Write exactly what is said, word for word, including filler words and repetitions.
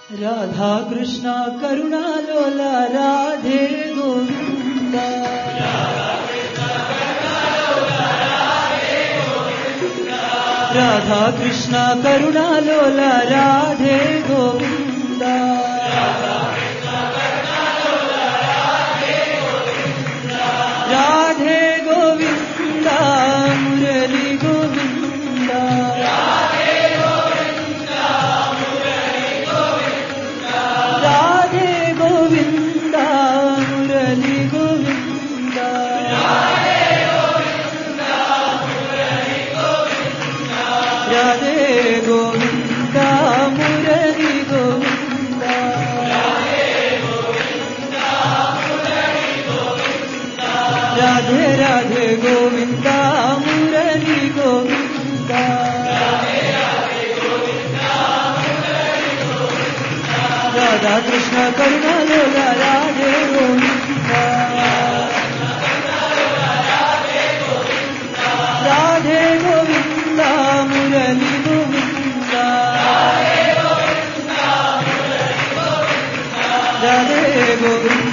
Radha Krishna करुणालोल Radhe Govind Radha Krishna करुणालोल Radhe Govind Radhe Govind Murali Govind Radhe Govind Murali Govind Radhe Govind Murali Govind Radhe Govind Murali Govind Radhe Govind Murali Govind Radhe Radhe Govind Murali Govind Radha Krishna करुणालोल Radhe Govind Radhe Govind Murali Govind Radhe Govind